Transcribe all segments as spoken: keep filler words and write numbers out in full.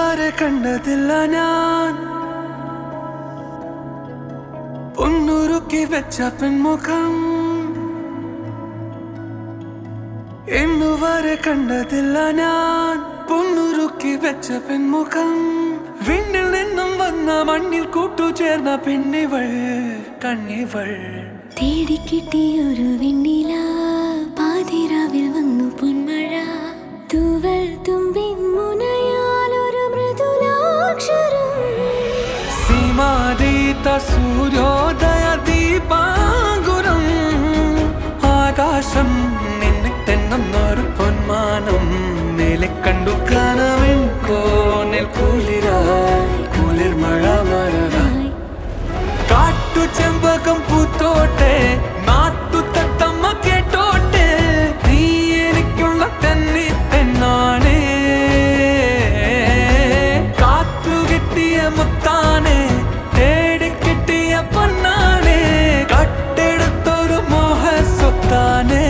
വരെ കണ്ടതില്ല ഞാൻ പൊന്നുരുക്കി വെച്ച പെൺമുഖം ഇന്നു വരെ കണ്ടതില്ല ഞാൻ പൊന്നുരുക്കി വെച്ച പെൺമുഖം വിണ്ണിൽ നിന്നും വന്ന മണ്ണിൽ കൂട്ടുചേർന്ന പെണ്ണിവൾ കണ്ണിവൾ തേടിക്കിട്ടിയൊരു വെണ്ണില പാതിരാവിൽ വന്നു പൊന്മഴ തൂവൽ തുമ്പിൻ മുനയാൽ ഒരു മൃദുലാക്ഷരം സീമാതീത സൂര്യോദയ ദീപാങ്കുരം ആകാശം നിന്നിട്ടെന്നൊരു പൊന്മാനം മേലെ കണ്ടു കനവിൻ കോണിൽ കുളിരായി കുളിർ മഴ മഴരായി കാട്ടു ചെമ്പകം പൂത്തോട്ടെ നാട്ടു തത്തമ്മ കേട്ടോട്ടെ നീ എനിക്കുള്ള തന്നെ പെണ്ണാണേ കാത്തു കിട്ടിയ മുത്താനെ തേടി കിട്ടിയ പൊന്നാണേ കട്ടെടുത്തൊരു മോഹ സ്വത്താനേ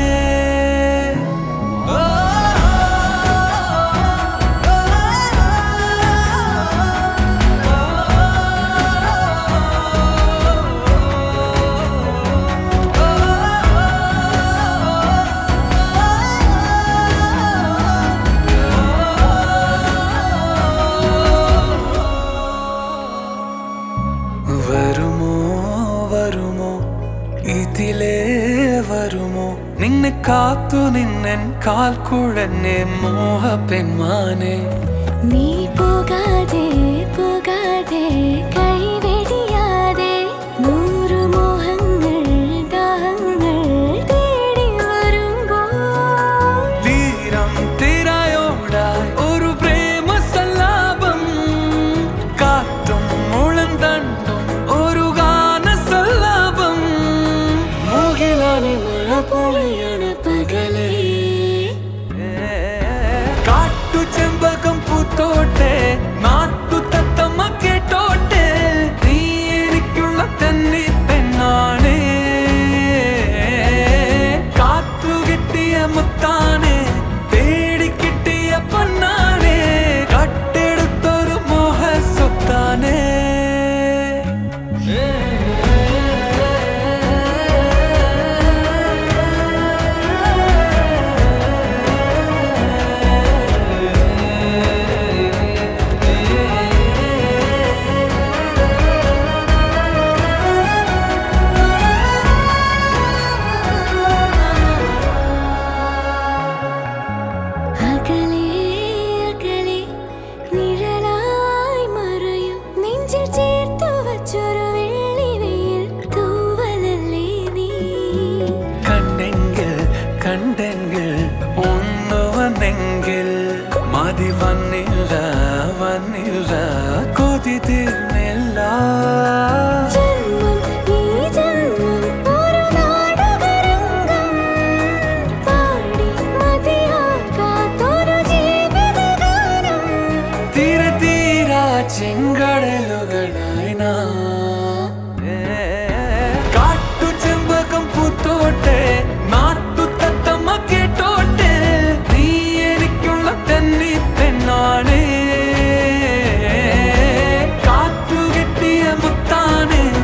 വരുമോ വരുമോ ഇതിലേ വരുമോ നിന്നെ കാത്തു നിന്നൻ കാൽ കുഴന്നെ മോഹ പെൺമാനെ നീ പോകാതെ പോകാതെ കൈവെടിയാതെ നൂറു മോഹങ്ങൾ ദാഹങ്ങൾ തേടി വരുമ്പോൾ തീരം തിരയോടായി ഒരു പ്രേമ സല്ലാപം കാറ്റും മുളം തണ്ടും ഒരു ഗാന സല്ലാപം മുകിലാനെ മഴ പൊഴിയണ പകലേ കാട്ടു ചെമ്പകം പൂത്തോട്ടെ നാട്ടു തത്തമ്മ കേട്ടോട്ടെ നീ എനിക്കുള്ള തന്നെ പെണ്ണാണേ കാത്തു കിട്ടിയ മുത്താനെ തേടി കിട്ടിയ പൊന്നാനെ കട്ടെടുത്തൊരു മോഹ സ്വത്താനേ അകലെ അകലെ നിഴലായി മറയും നെഞ്ചിൽ ചേർത്തു വച്ചൊരു വെള്ളിവെയിൽ തൂവലല്ലേ നീ കണ്ടെങ്കിൽ കണ്ടെങ്കിൽ ഒന്നു വന്നെങ്കിൽ മതി വന്നില്ല വന്നില്ല കൊതി തീർന്നില്ല ജന്മം ഈ ജന്മം ഒരു നാടകരംഗം പാടി മതിയാകാത്തൊരു ജീവിതഗാനം തീര തീരാ ചെങ്കടലുകളായി നാം കാട്ടു ചെമ്പകം പൂത്തോട്ടെ നാട്ടു തത്തമ്മ കേട്ടോട്ടെ നീ എനിക്കുള്ള തന്നെ പെണ്ണാണേ കാത്തു കിട്ടിയ മുത്താനെ